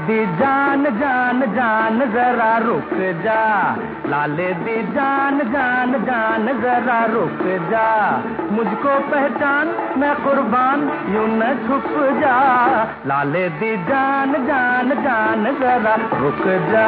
दी जान जान जान जरा रुक जा, लाले दी जान जान जान जरा रुक जा, मुझको पहचान मैं कुर्बान यूं न छुप जा, लाले दी जान जान जान जरा रुक जा।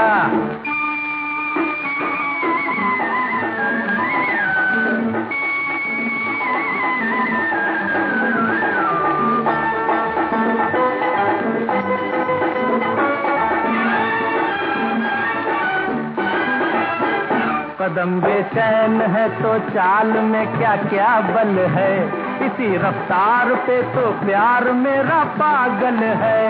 कदम बेचैन है तो चाल में क्या क्या बल है, इसी रफ्तार पे तो प्यार मेरा पागल है।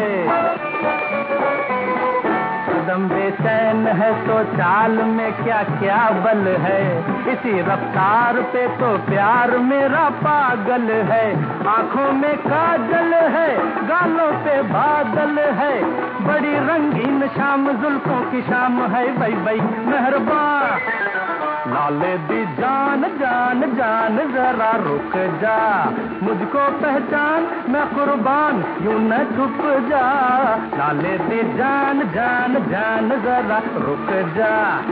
कदम बेचैन है तो चाल में क्या क्या बल है, इसी रफ्तार पे तो प्यार मेरा पागल है। आंखों में काजल है, गालों पे बादल है, बड़ी रंगीन शाम जुल्फों की शाम है, भाई भाई मेहरबान, लाले दी जान जान जान जरा रुक जा, मुझको पहचान मैं कुर्बान यूं न छुप जा, लाले दी जान जान जान जरा रुक जा।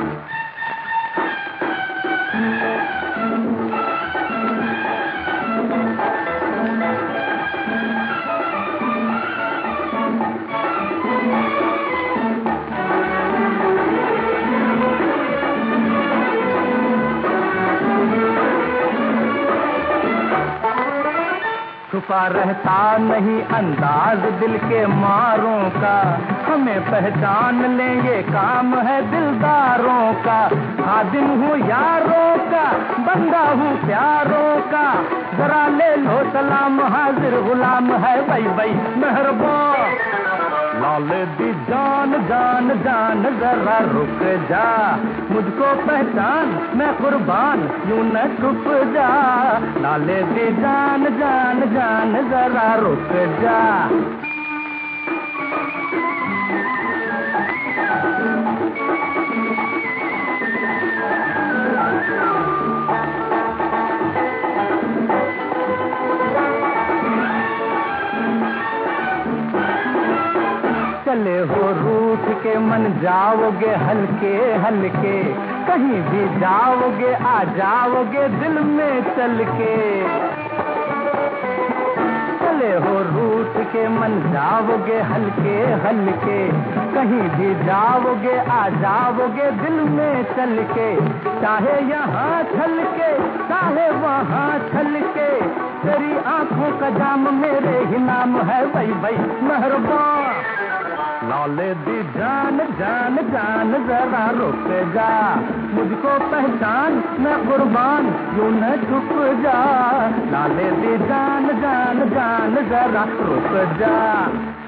छुपा रहता नहीं अंदाज दिल के मारों का, हमें पहचान लेंगे काम है दिलदारों का। खादिम हूँ यारों का, बंदा हूँ प्यारों का, जरा ले लो सलाम हाजिर गुलाम है, भाई भाई मेहरबान, लाले दी जान जान जान जरा रुक जा, मुझको पहचान मैं कुर्बान यूं न छुप जा, लाले दी जान जान जान जरा रुक जा। चले हो रूठ के मन जाओगे हल्के हल्के, कहीं भी जाओगे आ जाओगे दिल में चल के। चले हो रूठ के मन जाओगे हल्के हल्के, कहीं भी जाओगे आ जाओगे दिल में चल के। चाहे यहाँ छल के चाहे वहाँ छल के, तेरी आंखों का जाम मेरे ही नाम है, भाई भाई मेहरबान, लाले दी जान जान जान जरा रुक जा, मुझको पहचान मैं कुर्बान यूं न छुप जा, लाले दी जान जान जान जरा रुक जा।